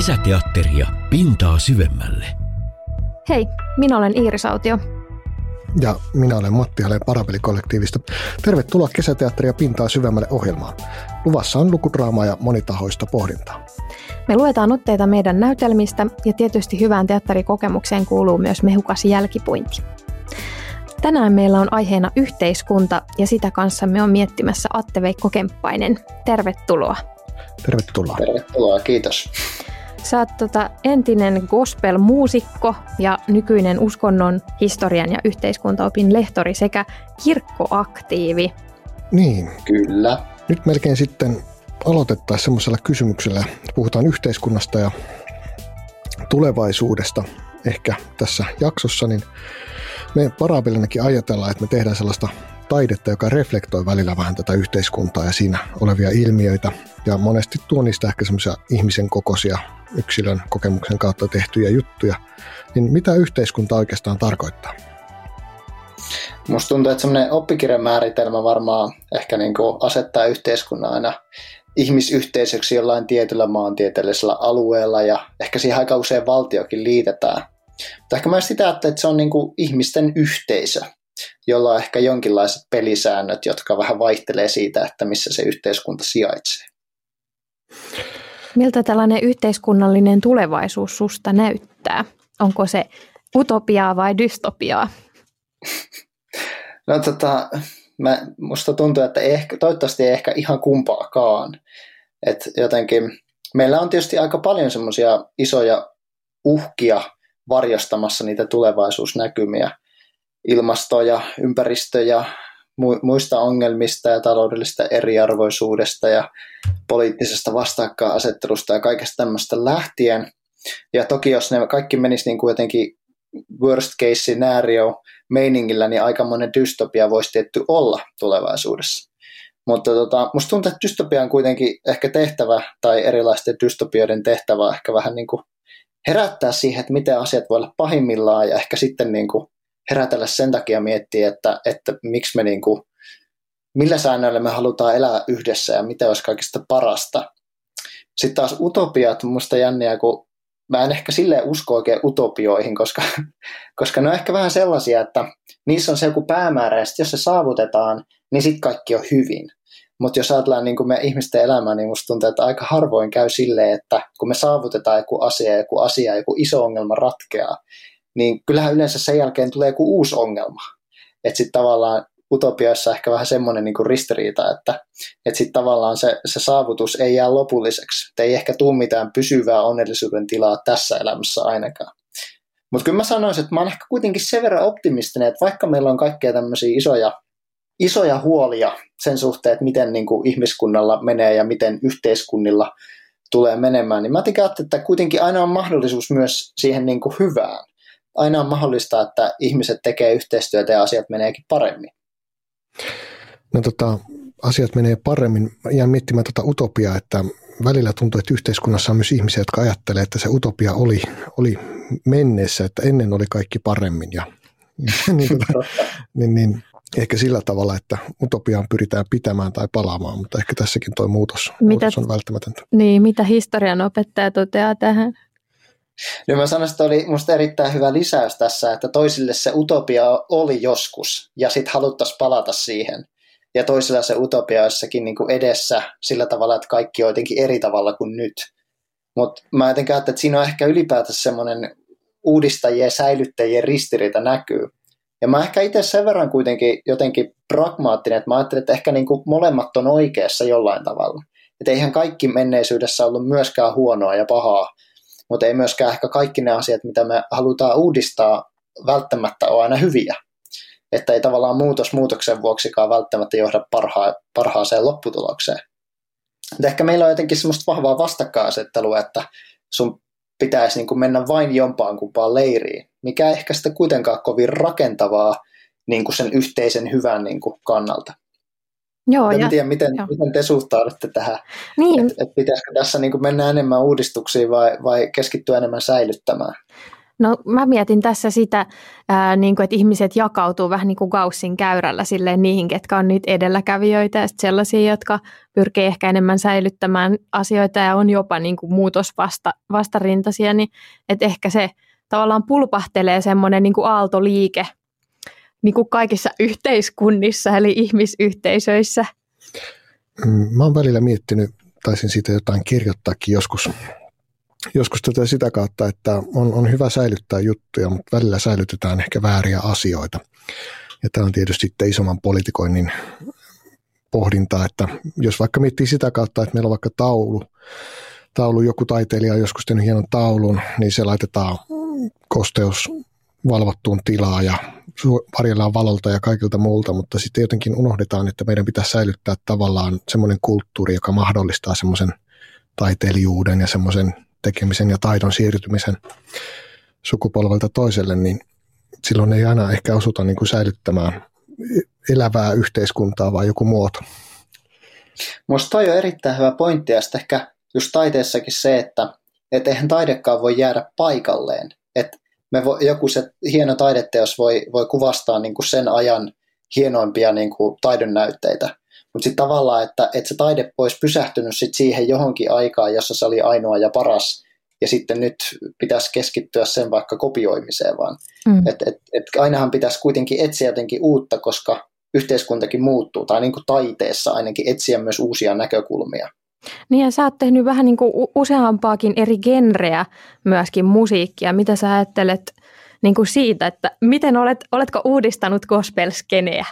Kesäteatteria pintaa syvemmälle. Hei, minä olen Iiris Autio. Ja minä olen Matti Haleen Parapelikollektiivista. Tervetuloa Kesäteatteria pintaa syvemmälle ohjelmaan. Luvassa on lukudraamaa ja monitahoista pohdintaa. Me luetaan otteita meidän näytelmistä ja tietysti hyvään teatterikokemukseen kuuluu myös mehukas jälkipuinti. Tänään meillä on aiheena yhteiskunta ja sitä kanssamme on miettimässä Atte-Veikko Kemppainen. Tervetuloa. Tervetuloa. Tervetuloa, kiitos. Sä oot entinen gospel-muusikko ja nykyinen uskonnon, historian ja yhteiskuntaopin lehtori sekä kirkkoaktiivi. Niin. Kyllä. Nyt melkein sitten aloitettaisiin semmoisella kysymyksellä. Puhutaan yhteiskunnasta ja tulevaisuudesta ehkä tässä jaksossa, niin me Parapelinakin ajatellaan, että me tehdään sellaista taidetta, joka reflektoi välillä vähän tätä yhteiskuntaa ja siinä olevia ilmiöitä. Ja monesti tuo niistä ehkä semmoisia ihmisen kokoisia yksilön kokemuksen kautta tehtyjä juttuja. Niin mitä yhteiskunta oikeastaan tarkoittaa? Musta tuntuu, että semmoinen oppikirjan määritelmä varmaan ehkä niin kuin asettaa yhteiskunnan aina ihmisyhteisöksi jollain tietyllä maantieteellisellä alueella ja ehkä siihen aika usein valtiokin liitetään. Mutta ehkä mä sitä ajattelen, että se on niin kuin ihmisten yhteisö, jolla on ehkä jonkinlaiset pelisäännöt, jotka vähän vaihtelee siitä, että missä se yhteiskunta sijaitsee. Miltä tällainen yhteiskunnallinen tulevaisuus susta näyttää? Onko se utopiaa vai dystopiaa? No musta tuntuu, että toivottavasti ei ehkä ihan kumpaakaan. Et jotenkin meillä on tietysti aika paljon semmoisia isoja uhkia varjostamassa niitä tulevaisuusnäkymiä. Ilmasto ja ympäristö ja muista ongelmista ja taloudellisesta eriarvoisuudesta ja poliittisesta vastakkainasettelusta ja kaikesta tämmöistä lähtien. Ja toki jos ne kaikki menisi niin kuin jotenkin worst case scenario meiningillä, niin aikamoinen dystopia voisi tietty olla tulevaisuudessa. Mutta musta tuntuu, että dystopia on kuitenkin ehkä tehtävä, tai erilaisten dystopioiden tehtävä ehkä vähän niin kuin herättää siihen, että miten asiat voi olla pahimmillaan ja ehkä sitten niin kuin herätellä sen takia miettiä, että miksi me niin kuin, millä säännöillä me halutaan elää yhdessä ja mitä olisi kaikista parasta. Sitten taas utopiat musta jänniä, kun mä en ehkä silleen usko oikein utopioihin, koska ne on ehkä vähän sellaisia, että niissä on se joku päämäärä ja sitten jos se saavutetaan, niin sitten kaikki on hyvin. Mutta jos ajatellaan niin kuin me ihmisten elämää, niin musta tuntuu, että aika harvoin käy silleen, että kun me saavutetaan joku iso ongelma ratkeaa, niin kyllähän yleensä sen jälkeen tulee joku uusi ongelma. Että sitten tavallaan utopioissa ehkä vähän semmoinen niin kuin ristiriita, että sitten tavallaan se saavutus ei jää lopulliseksi. Et ei ehkä tule mitään pysyvää onnellisuuden tilaa tässä elämässä ainakaan. Mutta kyllä mä sanoisin, että mä oon ehkä kuitenkin sen verran optimistinen, että vaikka meillä on kaikkea tämmöisiä isoja huolia sen suhteen, että miten niin kuin ihmiskunnalla menee ja miten yhteiskunnilla tulee menemään, niin mä ajattelen, että kuitenkin aina on mahdollisuus myös siihen niin kuin hyvään. Aina on mahdollista, että ihmiset tekee yhteistyötä ja asiat meneekin paremmin. No asiat menee paremmin. Jään miettimään utopiaa, että välillä tuntuu, että yhteiskunnassa on myös ihmisiä, jotka ajattelee, että se utopia oli menneessä, että ennen oli kaikki paremmin. Ja, niin, ehkä sillä tavalla, että utopiaan pyritään pitämään tai palaamaan, mutta ehkä tässäkin tuo muutos on välttämätöntä. Niin, mitä historian opettaja toteaa tähän? No mä sanoisin, että oli musta erittäin hyvä lisäys tässä, että toisille se utopia oli joskus ja sitten haluttaisiin palata siihen. Ja toisilla se utopia jossakin niin kuin edessä sillä tavalla, että kaikki on jotenkin eri tavalla kuin nyt. Mutta mä jotenkin ajattelen, että siinä on ehkä ylipäätään semmoinen uudistajien ja säilyttäjien ristiriita näkyy. Ja mä ehkä itse sen verran kuitenkin jotenkin pragmaattinen, että mä ajattelen, että ehkä niin kuin molemmat on oikeassa jollain tavalla. Että eihän kaikki menneisyydessä ollut myöskään huonoa ja pahaa, mutta ei myöskään ehkä kaikki ne asiat, mitä me halutaan uudistaa, välttämättä ole aina hyviä. Että ei tavallaan muutoksen vuoksikaan välttämättä johda parhaaseen lopputulokseen. Mutta ehkä meillä on jotenkin semmoista vahvaa vastakkainasettelua, että sun pitäisi niin kuin mennä vain jompaan kumpaan leiriin, mikä ei ehkä sitä kuitenkaan kovin rakentavaa niin kuin sen yhteisen hyvän niin kuin kannalta. Joo, en tiedä, miten te suhtaudutte tähän, niin. että pitäisikö tässä niin kuin mennä enemmän uudistuksiin vai keskittyä enemmän säilyttämään? No mä mietin tässä sitä, niin kuin, että ihmiset jakautuu vähän niin kuin Gaussin käyrällä silleen niihin, ketkä on niitä edelläkävijöitä ja sellaisia, jotka pyrkii ehkä enemmän säilyttämään asioita ja on jopa niin kuin muutosvastarintaisia, niin että ehkä se tavallaan pulpahtelee semmoinen niin kuin aaltoliike niin kuin kaikissa yhteiskunnissa eli ihmisyhteisöissä. Mä oon välillä miettinyt, taisin siitä jotain kirjoittaakin joskus sitä kautta, että on hyvä säilyttää juttuja, mutta välillä säilytetään ehkä vääriä asioita. Ja tämä on tietysti sitten isomman politikoinnin pohdintaa, että jos vaikka miettii sitä kautta, että meillä on vaikka taulu, joku taiteilija on joskus tehnyt hienon taulun, niin se laitetaan kosteus valvottuun tilaan ja varjellaan valolta ja kaikilta muulta, mutta sitten jotenkin unohdetaan, että meidän pitää säilyttää tavallaan semmoinen kulttuuri, joka mahdollistaa semmoisen taiteilijuuden ja semmoisen tekemisen ja taidon siirtymisen sukupolvelta toiselle, niin silloin ei aina ehkä osuta niin kuin säilyttämään elävää yhteiskuntaa, vaan joku muoto. Minusta toi on erittäin hyvä pointti, ja sitten ehkä just taiteessakin se, että eihän taidekaan voi jäädä paikalleen. Että joku se hieno taideteos voi kuvastaa niin kuin sen ajan hienoimpia niin kuin taidonnäytteitä. Mutta sitten tavallaan, että se taide olisi pysähtynyt sit siihen johonkin aikaan, jossa se oli ainoa ja paras, ja sitten nyt pitäisi keskittyä sen vaikka kopioimiseen vaan. Et ainahan pitäisi kuitenkin etsiä jotenkin uutta, koska yhteiskuntakin muuttuu, tai niin kuin taiteessa ainakin etsiä myös uusia näkökulmia. Niin ja sä oot tehnyt vähän niin kuin useampaakin eri genreä myöskin musiikkia. Mitä sä ajattelet niin kuin siitä, että miten oletko uudistanut gospel-skeneä?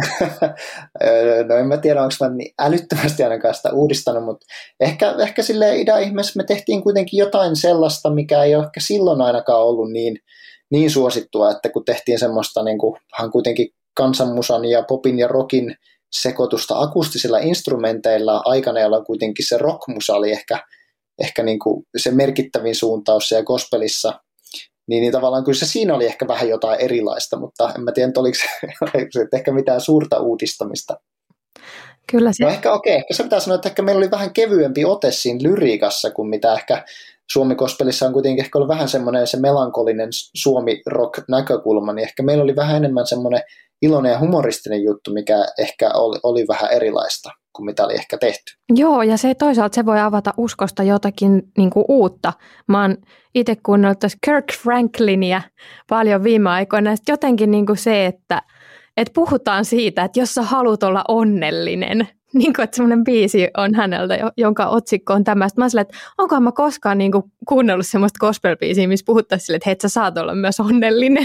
No en mä tiedä, onko mä niin älyttömästi ainakaan sitä uudistanut, mutta ehkä silleen idä-ihmeessä me tehtiin kuitenkin jotain sellaista, mikä ei ole ehkä silloin ainakaan ollut niin suosittua, että kun tehtiin semmoista niin kuin, kuitenkin kansanmusan ja popin ja rockin sekoitusta akustisilla instrumenteilla aikana, jolloin kuitenkin se rockmusa oli ehkä niin kuin se merkittävin suuntaus siellä gospelissa, niin tavallaan kyllä se siinä oli ehkä vähän jotain erilaista, mutta en mä tiedä, oliko se ehkä mitään suurta uudistamista. Kyllä se. No ehkä se pitää sanoa, että ehkä meillä oli vähän kevyempi ote siinä lyriikassa kuin mitä ehkä Suomi-gospelissa on kuitenkin ehkä ollut vähän semmoinen se melankolinen Suomi-rock-näkökulma, niin ehkä meillä oli vähän enemmän semmoinen iloinen ja humoristinen juttu, mikä ehkä oli vähän erilaista kuin mitä oli ehkä tehty. Joo, ja toisaalta se voi avata uskosta jotakin niin kuin uutta. Mä oon itse kuunnellut Kirk Franklinia paljon viime aikoina, ja jotenkin niin kuin se, että puhutaan siitä, että jos sä haluat olla onnellinen, niin kuin, että semmoinen biisi on häneltä, jonka otsikko on tämä. Sitten mä silleen, että onkohan mä koskaan niin kuin kuunnellut semmoista gospel-biisiä, missä puhuttaisiin silleen, että hei, sä saat olla myös onnellinen.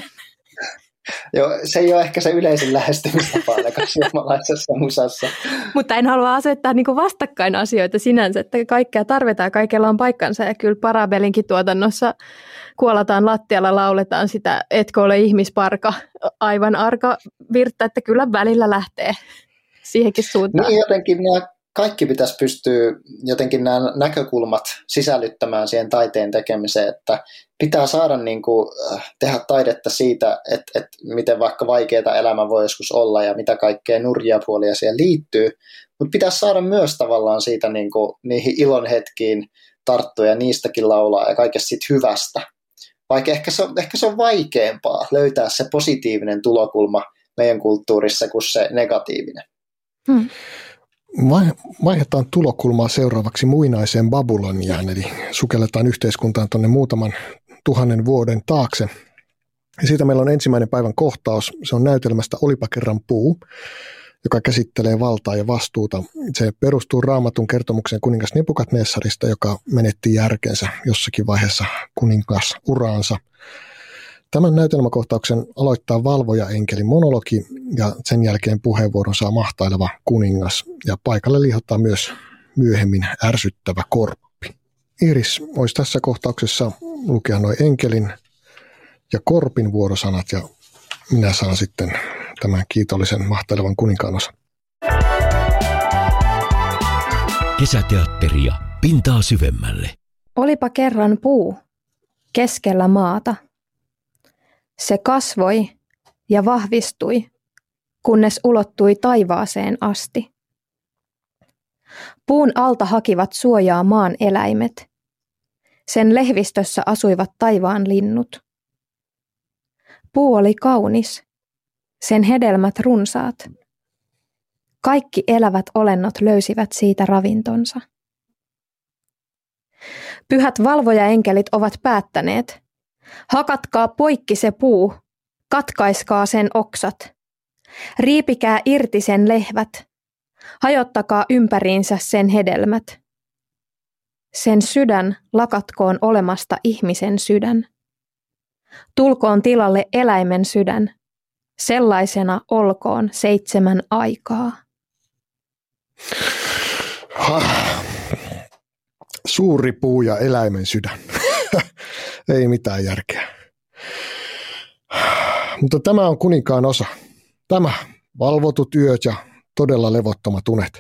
Joo, se ei ole ehkä se yleisin lähestymistapa ainakaan suomalaisessa musassa. Mutta en halua asettaa niinku vastakkain asioita sinänsä, että kaikkea tarvitaan, kaikella on paikkansa. Ja kyllä Parabelinkin tuotannossa kuolataan lattialla, lauletaan sitä, etkö ole ihmisparka, aivan arka virta, että kyllä välillä lähtee siihenkin suuntaan. Niin jotenkin kaikki pitäisi pystyä jotenkin nämä näkökulmat sisällyttämään siihen taiteen tekemiseen, että pitää saada niin kuin tehdä taidetta siitä, että miten vaikka vaikeaa elämä voi joskus olla ja mitä kaikkea nurjia puolia siihen liittyy, mutta pitäisi saada myös tavallaan siitä niin kuin niihin ilonhetkiin tarttua ja niistäkin laulaa ja kaikesta siitä hyvästä. Vaikka ehkä se on vaikeampaa löytää se positiivinen tulokulma meidän kulttuurissa kuin se negatiivinen. Vaihdetaan tulokulmaa seuraavaksi muinaiseen Babyloniaan, eli sukelletaan yhteiskuntaan tuonne muutaman 1000 vuoden taakse. Ja siitä meillä on ensimmäinen päivän kohtaus. Se on näytelmästä Olipa kerran puu, joka käsittelee valtaa ja vastuuta. Se perustuu Raamatun kertomukseen kuningas Nebukadnessarista, joka menetti järkensä jossakin vaiheessa kuningasuraansa. Tämän näytelmäkohtauksen aloittaa valvoja-enkelin monologi ja sen jälkeen puheenvuoron saa mahtaileva kuningas ja paikalle liihottaa myös myöhemmin ärsyttävä korppi. Iris olisi tässä kohtauksessa lukea noin enkelin ja korpin vuorosanat ja minä saan sitten tämän kiitollisen mahtailevan kuninkaan osan. Kesäteatteria pintaa syvemmälle. Olipa kerran puu keskellä maata. Se kasvoi ja vahvistui, kunnes ulottui taivaaseen asti. Puun alta hakivat suojaa maan eläimet. Sen lehvistössä asuivat taivaan linnut. Puu oli kaunis, sen hedelmät runsaat. Kaikki elävät olennot löysivät siitä ravintonsa. Pyhät valvojaenkelit ovat päättäneet. Hakatkaa poikki se puu, katkaiskaa sen oksat. Riipikää irti sen lehvät, hajottakaa ympäriinsä sen hedelmät. Sen sydän lakatkoon olemasta ihmisen sydän. Tulkoon tilalle eläimen sydän, sellaisena olkoon 7 aikaa. Suuri puu ja eläimen sydän. Ei mitään järkeä. Mutta tämä on kuninkaan osa. Tämä, valvotut yöt ja todella levottomat unet.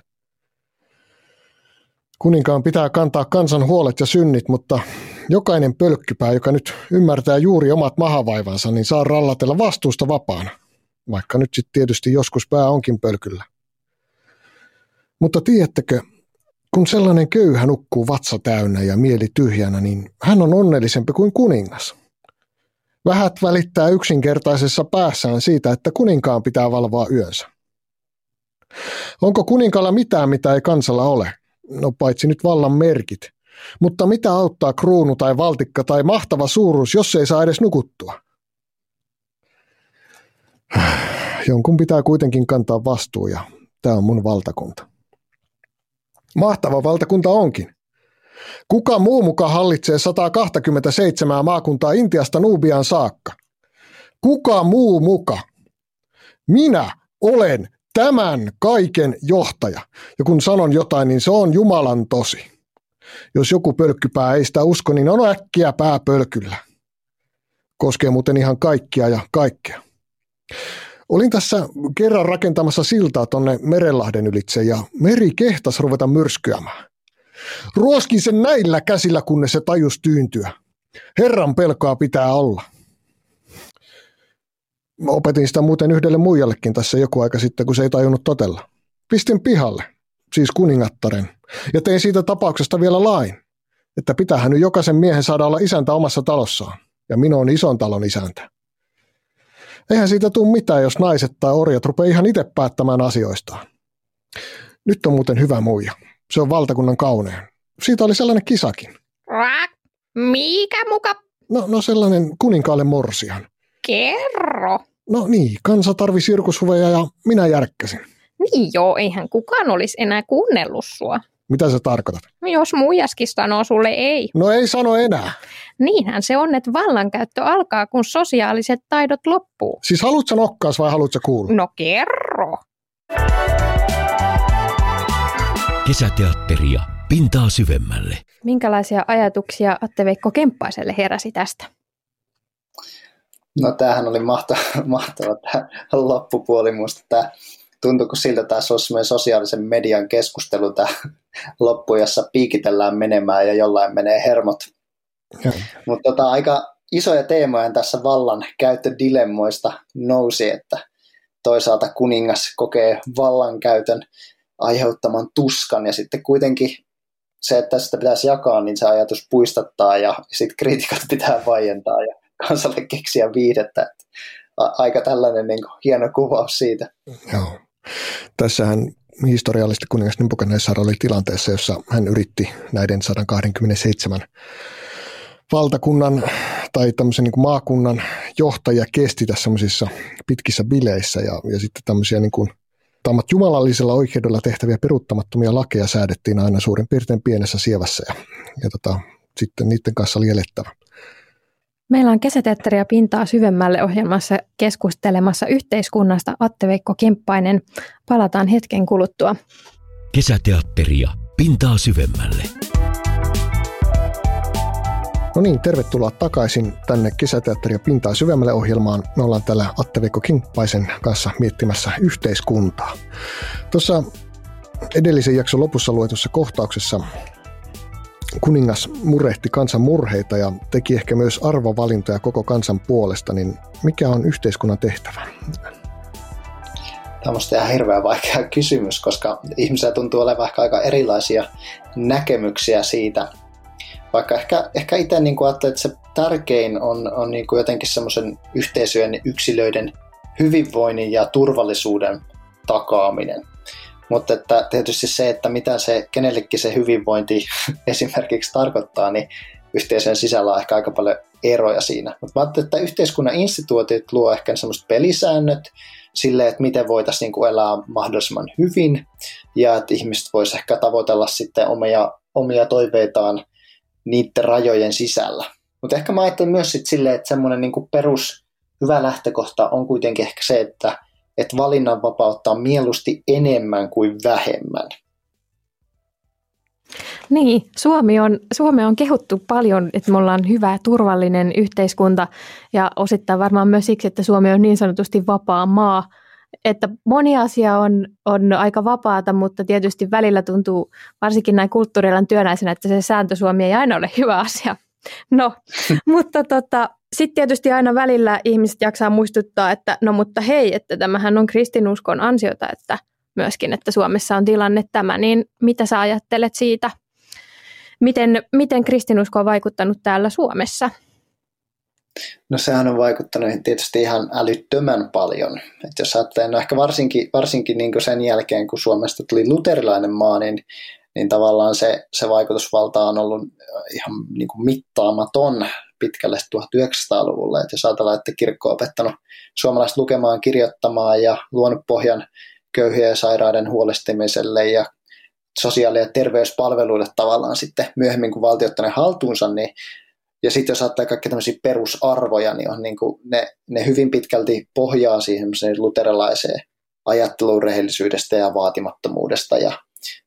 Kuninkaan pitää kantaa kansan huolet ja synnit, mutta jokainen pölkkypää, joka nyt ymmärtää juuri omat mahavaivansa, niin saa rallatella vastuusta vapaana. Vaikka nyt sitten tietysti joskus pää onkin pölkyllä. Mutta tiedättekö, kun sellainen köyhä nukkuu vatsa täynnä ja mieli tyhjänä, niin hän on onnellisempi kuin kuningas. Vähät välittää yksinkertaisessa päässään siitä, että kuninkaan pitää valvoa yönsä. Onko kuninkaalla mitään, mitä ei kansalla ole? No paitsi nyt vallan merkit. Mutta mitä auttaa kruunu tai valtikka tai mahtava suuruus, jos ei saa edes nukuttua? Jonkun pitää kuitenkin kantaa vastuu ja tämä on mun valtakunta. Mahtava valtakunta onkin. Kuka muu muka hallitsee 127 maakuntaa Intiasta Nubiaan saakka? Kuka muu muka? Minä olen tämän kaiken johtaja. Ja kun sanon jotain, niin se on Jumalan tosi. Jos joku pölkkypää ei sitä usko, niin on äkkiä pää pölkyllä. Koskee muuten ihan kaikkia ja kaikkea. Olin tässä kerran rakentamassa siltaa tonne Merenlahden ylitse ja meri kehtasi ruveta myrskyämään. Ruoskin sen näillä käsillä, kunnes se tajus tyyntyä. Herran pelkoa pitää olla. Mä opetin sitä muuten yhdelle muijallekin tässä joku aika sitten, kun se ei tajunnut totella. Pistin pihalle, siis kuningattaren, ja tein siitä tapauksesta vielä lain, että pitäähän nyt jokaisen miehen saada olla isäntä omassa talossaan, ja minä on ison talon isäntä. Eihän siitä tule mitään, jos naiset tai orjat rupeaa ihan itse päättämään asioistaan. Nyt on muuten hyvä muija. Se on valtakunnan kaunein. Siitä oli sellainen kisakin. Mikä muka? No sellainen kuninkaalle morsian. Kerro. No niin, kansa tarvi sirkushuveja ja minä järkkäsin. Niin joo, eihän kukaan olisi enää kuunnellut sua. Mitä sä tarkoitat? Jos muijaskin sanoo sulle ei. No ei sano enää. Niinhän se on, että vallankäyttö alkaa, kun sosiaaliset taidot loppuu. Siis haluut sä nokkaas vai haluut sä kuulla? No kerro. Kesäteatteria pintaa syvemmälle. Minkälaisia ajatuksia Atte-Veikko Kemppaiselle heräsi tästä? No tämähän oli mahtava tämä loppupuoli. Minusta tämä tuntuuko siltä, että tässä olisi meidän sosiaalisen median keskustelu tämä loppu, jossa piikitellään menemään ja jollain menee hermot. Mutta aika isoja teemoja tässä vallan käyttödilemmoista nousi, että toisaalta kuningas kokee vallankäytön aiheuttaman tuskan ja sitten kuitenkin se, että sitä pitäisi jakaa, niin se ajatus puistattaa ja sitten kriitikot pitää vaientaa ja kansalle keksiä viihdettä. Aika tällainen niin kuin hieno kuvaus siitä. Joo. Tässähän historiallisesti kuningas Nebukadnessar oli tilanteessa, jossa hän yritti näiden 127 valtakunnan tai tämmöisen niin kuin maakunnan johtajia kestitä semmoisissa pitkissä bileissä ja sitten tämmöisiä niin kuin jumalallisella oikeudella tehtäviä peruuttamattomia lakeja säädettiin aina suurin piirtein pienessä sievässä ja sitten niiden kanssa oli elettävä. Meillä on Kesäteatteria pintaa syvemmälle ohjelmassa keskustelemassa yhteiskunnasta Atte-Veikko Kemppainen. Palataan hetken kuluttua. Kesäteatteria pintaa syvemmälle. No niin, tervetuloa takaisin tänne Kesäteatteria pintaa syvemmälle ohjelmaan. Me ollaan täällä Atte-Veikko Kemppaisen kanssa miettimässä yhteiskuntaa. Tuossa edellisen jakson lopussa luetussa kohtauksessa kuningas murehti kansan murheita ja teki ehkä myös arvovalintoja koko kansan puolesta, niin mikä on yhteiskunnan tehtävä? Tämä on ihan hirveän vaikea kysymys, koska ihmisillä tuntuu olevan aika erilaisia näkemyksiä siitä. Vaikka ehkä itse niin ajattelin, että se tärkein on niin kuin jotenkin semmoisen yhteisöjen yksilöiden hyvinvoinnin ja turvallisuuden takaaminen. Mutta että tietysti se, että mitä se kenellekin se hyvinvointi esimerkiksi tarkoittaa, niin yhteisön sisällä on ehkä aika paljon eroja siinä. Mutta mä ajattelin, että yhteiskunnan instituutiot luo ehkä semmoiset pelisäännöt sille, että miten voitaisiin niin kuin elää mahdollisimman hyvin ja että ihmiset voisivat ehkä tavoitella sitten omia toiveitaan niiden rajojen sisällä. Mutta ehkä mä ajattelen myös sit silleen, että semmoinen niin kuin perus hyvä lähtökohta on kuitenkin ehkä se, että valinnanvapautta on mieluusti enemmän kuin vähemmän. Niin, Suomi on kehuttu paljon, että me ollaan hyvä ja turvallinen yhteiskunta ja osittain varmaan myös siksi, että Suomi on niin sanotusti vapaa maa. Että moni asia on aika vapaata, mutta tietysti välillä tuntuu varsinkin näin kulttuurialan työnäisenä, että se sääntö Suomi ei aina ole hyvä asia. No, mutta sitten tietysti aina välillä ihmiset jaksaa muistuttaa, että no mutta hei, että tämähän on kristinuskon ansiota, että myöskin, että Suomessa on tilanne tämä, niin mitä sä ajattelet siitä? Miten kristinusko on vaikuttanut täällä Suomessa? No sehän on vaikuttanut tietysti ihan älyttömän paljon. Et jos ajattelee, no ehkä varsinkin niin kuin sen jälkeen, kun Suomesta tuli luterilainen maa, niin tavallaan se vaikutusvalta on ollut ihan niin kuin mittaamaton pitkälle 1900-luvulle. Et jos ajatellaan, että kirkko on opettanut suomalaiset lukemaan, kirjoittamaan ja luonut pohjan köyhien ja sairaiden huolestimiselle ja sosiaali- ja terveyspalveluille tavallaan sitten myöhemmin, kun valtio ottaa ne haltuunsa, niin ja sitten jos ajattelee kaikkia tämmöisiä perusarvoja, niin on niin kuin ne hyvin pitkälti pohjaa siihen luterilaiseen ajatteluun rehellisyydestä ja vaatimattomuudesta ja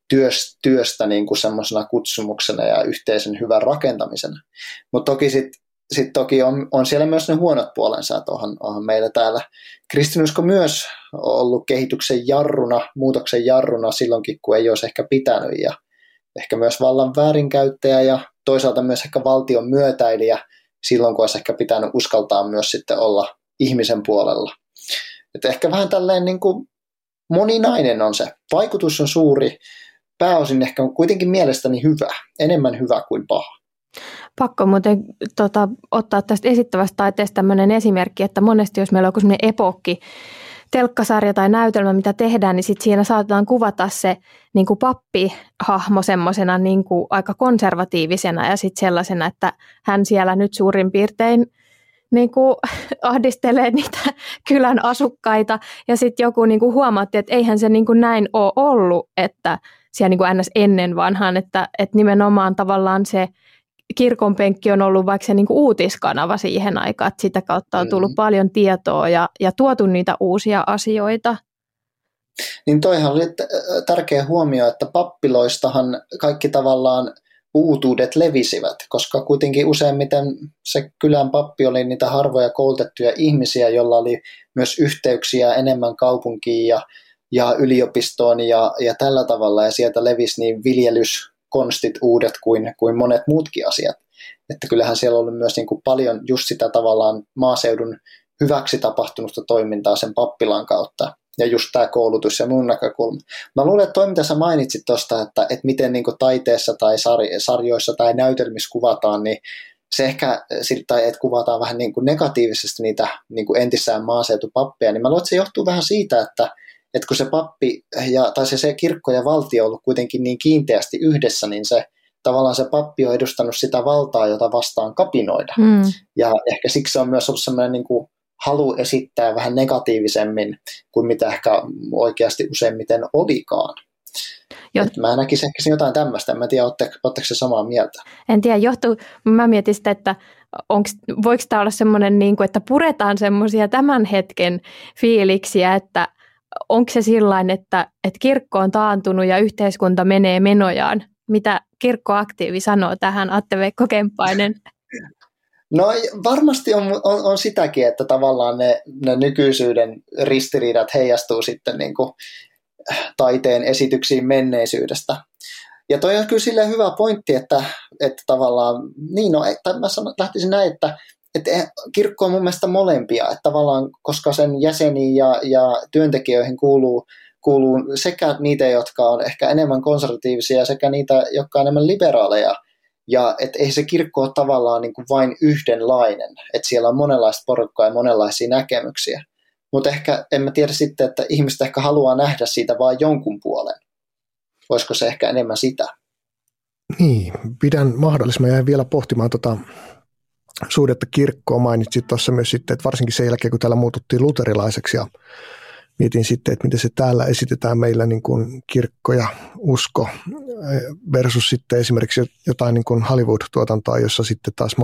työstä niin kuin semmoisena kutsumuksena ja yhteisen hyvän rakentamisena. Mutta toki on siellä myös ne huonot puolensa, että onhan meillä täällä kristinusko myös ollut kehityksen jarruna, muutoksen jarruna silloinkin, kun ei olisi ehkä pitänyt ja ehkä myös vallan väärinkäyttäjä ja toisaalta myös ehkä valtion myötäilijä silloin, kun olisi ehkä pitänyt uskaltaa myös sitten olla ihmisen puolella. Et ehkä vähän tälleen niin kuin moninainen on se. Vaikutus on suuri, pääosin ehkä kuitenkin mielestäni hyvä, enemmän hyvä kuin paha. Pakko muuten ottaa tästä esittävästä taiteesta tämmöinen esimerkki, että monesti jos meillä on joku semmoinen epokki, telkkasarja tai näytelmä, mitä tehdään, niin sit siinä saatetaan kuvata se niin kuin pappihahmo semmoisena niin kuin aika konservatiivisena ja sitten sellaisena, että hän siellä nyt suurin piirtein niin kuin ahdistelee niitä kylän asukkaita ja sitten joku niin kuin huomaatti, että eihän se niin kuin näin ole ollut, että siellä niin kuin ns. Ennen vanhaan, että nimenomaan tavallaan se kirkonpenkki on ollut vaikka se niin kuin uutiskanava siihen aikaan, että sitä kautta on tullut paljon tietoa ja tuotu niitä uusia asioita. Niin toihan oli tärkeä huomio, että pappiloistahan kaikki tavallaan uutuudet levisivät, koska kuitenkin useimmiten se kylän pappi oli niitä harvoja koulutettuja ihmisiä, joilla oli myös yhteyksiä enemmän kaupunkiin ja yliopistoon ja tällä tavalla, ja sieltä levisi niin viljelyskonstit uudet kuin monet muutkin asiat. Että kyllähän siellä on ollut myös niin kuin paljon just sitä tavallaan maaseudun hyväksi tapahtunutta toimintaa sen pappilan kautta. Ja just tämä koulutus ja mun näkökulma. Mä luulen, että toi mitä sä mainitsit tuosta, että miten niin kuin taiteessa tai sarjoissa tai näytelmissä kuvataan, niin se ehkä, tai että kuvataan vähän niin kuin negatiivisesti niitä niin kuin entisään maaseutupappeja, niin mä luulen, että se johtuu vähän siitä, että kun se pappi, tai se kirkko ja valtio on ollut kuitenkin niin kiinteästi yhdessä, niin tavallaan se pappi on edustanut sitä valtaa, jota vastaan kapinoida. Ja ehkä siksi on myös ollut sellainen niin kuin halu esittää vähän negatiivisemmin kuin mitä ehkä oikeasti useimmiten olikaan. Mä näkisin ehkä jotain tämmöistä. En tiedä, ootteko se samaa mieltä? En tiedä, mä mietin sitä, että voiko tämä olla semmoinen, niin kuin, että puretaan semmoisia tämän hetken fiiliksiä, että onko se sillain, että kirkko on taantunut ja yhteiskunta menee menojaan? Mitä kirkkoaktiivi sanoo tähän, Atte-Veikko Kemppainen? No varmasti on sitäkin, että tavallaan ne nykyisyyden ristiriidat heijastuu sitten niin kuin taiteen esityksiin menneisyydestä. Ja toi on kyllä silleen hyvä pointti, että tavallaan, niin no, mä lähtisin näin, että kirkko on mun mielestä molempia, että tavallaan, koska sen jäseniin ja työntekijöihin kuuluu sekä niitä, jotka on ehkä enemmän konservatiivisia, sekä niitä, jotka on enemmän liberaaleja, Ja ei se kirkko ole tavallaan niin kuin vain yhdenlainen, että siellä on monenlaista porukkaa ja monenlaisia näkemyksiä. Mutta ehkä, en mä tiedä sitten, että ihmiset ehkä haluaa nähdä siitä vain jonkun puolen. Voisiko se ehkä enemmän sitä? Niin, pidän mahdollisimman. Jäin vielä pohtimaan suhdetta kirkkoon. Mainitsit tuossa myös sitten, että varsinkin sen jälkeen, kun täällä muututtiin luterilaiseksi ja mietin sitten, että miten se täällä esitetään meillä niin kuin kirkko ja usko versus sitten esimerkiksi jotain niin kuin Hollywood-tuotantoa, jossa sitten taas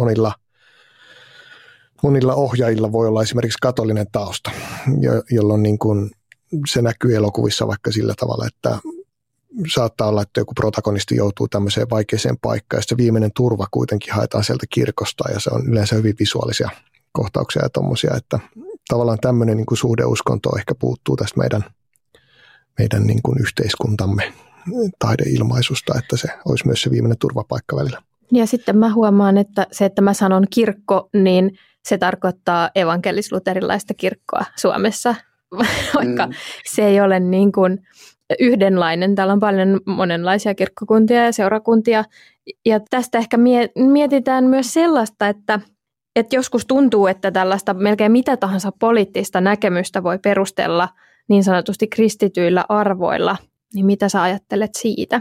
monilla ohjaajilla voi olla esimerkiksi katolinen tausta, jolloin niin kuin se näkyy elokuvissa vaikka sillä tavalla, että saattaa olla, että joku protagonisti joutuu tämmöiseen vaikeaseen paikkaan, ja se viimeinen turva kuitenkin haetaan sieltä kirkosta, ja se on yleensä hyvin visuaalisia kohtauksia ja tommosia, että tavallaan tämmöinen niin kuin suhdeuskonto ehkä puuttuu tästä meidän niin kuin yhteiskuntamme taideilmaisusta, että se olisi myös se viimeinen turvapaikka välillä. Ja sitten mä huomaan, että se, että mä sanon kirkko, niin se tarkoittaa evankelis-luterilaista kirkkoa Suomessa, vaikka se ei ole niin kuin yhdenlainen. Täällä on paljon monenlaisia kirkkokuntia ja seurakuntia. Ja tästä ehkä mietitään myös sellaista, että joskus tuntuu, että tällaista melkein mitä tahansa poliittista näkemystä voi perustella niin sanotusti kristityillä arvoilla. Niin mitä sä ajattelet siitä?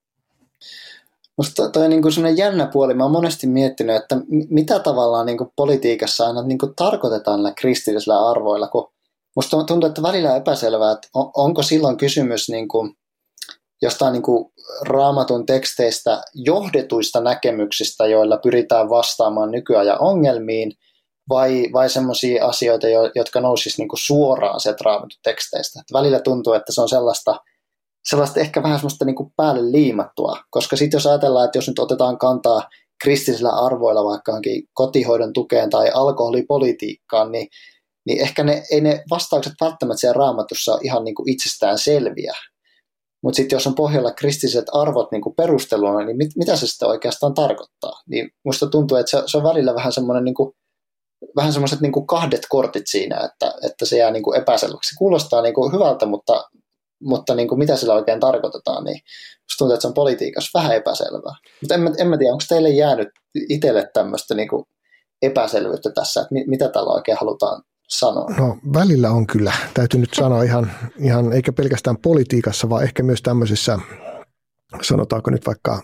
Musta toi on niin sellainen jännä puoli. Mä oon monesti miettinyt, että mitä tavallaan niin politiikassa aina niin tarkoitetaan näillä kristillisillä arvoilla, kun musta tuntuu, että välillä on epäselvää, että onko silloin kysymys niin kuin jostain niin kuin Raamatun teksteistä johdetuista näkemyksistä, joilla pyritään vastaamaan nykyajan ongelmiin, vai semmoisia asioita, jotka nousisi niin kuin suoraan sieltä Raamatun teksteistä. Että välillä tuntuu, että se on sellaista ehkä vähän semmoista niin kuin päälle liimattua, koska sitten jos ajatellaan, että jos nyt otetaan kantaa kristillisillä arvoilla vaikka kotihoidon tukeen tai alkoholipolitiikkaan, niin ehkä ei ne vastaukset välttämättä siellä Raamatussa ole ihan niin kuin itsestään selviä. Mutta sitten jos on pohjalla kristilliset arvot niin kuin perusteluna, niin mitä se sitten oikeastaan tarkoittaa? Niin musta tuntuu, että se on välillä vähän semmoinen niin kuin, vähän semmoiset niin kuin kahdet kortit siinä, että se jää niin kuin epäselväksi. Se kuulostaa niin kuin hyvältä, mutta niin kuin mitä sillä oikein tarkoitetaan, niin musta tuntuu, että se on politiikassa vähän epäselvää. Mutta en mä tiedä, onko teille jäänyt itselle tämmöistä niin kuin epäselvyyttä tässä, että mitä tällä oikein halutaan sanoa? No välillä on kyllä, täytyy nyt sanoa ihan eikä pelkästään politiikassa, vaan ehkä myös tämmöisessä, sanotaanko nyt vaikka